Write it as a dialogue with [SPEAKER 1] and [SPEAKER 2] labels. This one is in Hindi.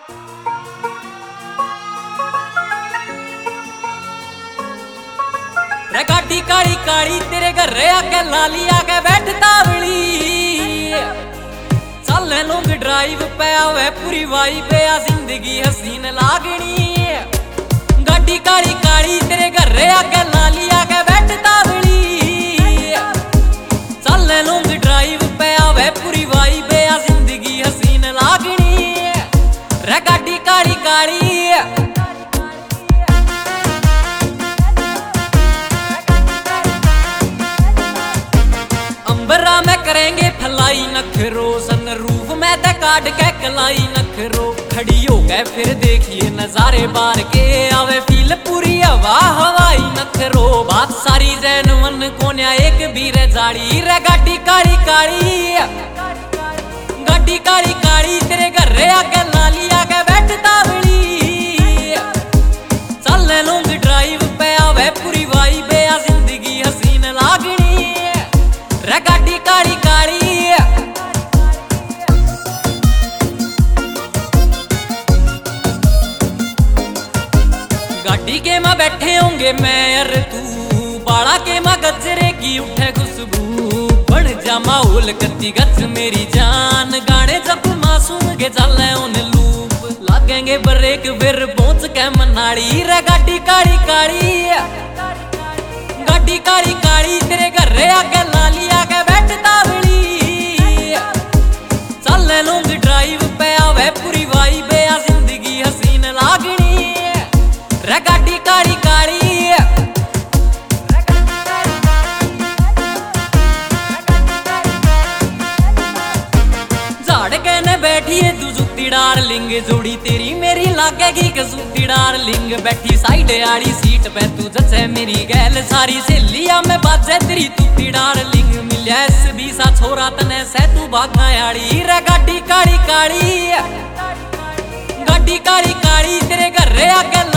[SPEAKER 1] रे गाड़ी काली काली तेरे घर आके लाली आके बैठता बली चल लॉन्ग ड्राइव पे आवे पूरी वाइब आ जिंदगी हसीन लागनी। गाड़ी काली काली तेरे घर आके लाली आके बैठता बली चल लॉन्ग ड्राइव पे आवे पूरी वाइब आ जिंदगी हसीन लागनी। रे गाड़ी काली काली अंबरा में करेंगे फलाई नखरो सन रूप में ते काट के कलाई नखरो। खड़ी हो गए फिर देखिए नजारे बार के आवे फील पूरी हवा हवाई नखरो। बात सारी जैन मन कोन्या एक भी रे जाड़ी। रे गाड़ी काली काली गाड़ी काली काली तेरे घर आके लाली आके बैठता बली चल लॉन्ग ड्राइव पे आवे पूरी वाइब आ जिंदगी हसीन लागनी। रे गाड़ी काली काली गाड़ी के मां बैठे होंगे मैं और तू बाड़ा के मां गजरे की उठे खुशबू बढ़ जा माहौल कत्ती गच मेरी जान। गाने जब मासूम के चले उन लूप लगेंगे ब्रेक फिर पहुंच के मनाड़ी। रे गाड़ी काली काली गाड़ी काली काली तेरे घर आके लाली आके बैठता बली चल लॉन्ग ड्राइव पे आवे पूरी वाइब आ जिंदगी हसीन लागनी। रे गाड़ी काली काली झाड़ के न बैठिए तू जुत्ती डार्लिंग जोड़ी तेरी मेरी लागेगी कसूती डार्लिंग। बैठी साइड आड़ी सीट पे तू जचे मेरी गैल सारी सहेलिया में बाजे तेरी तुत्ती डार्लिंग। मिलिया इस बीसा छोरा तने से तू भागा आड़ी। रे गाड़ी काली काली गाड़ी काली काली तेरे घर आके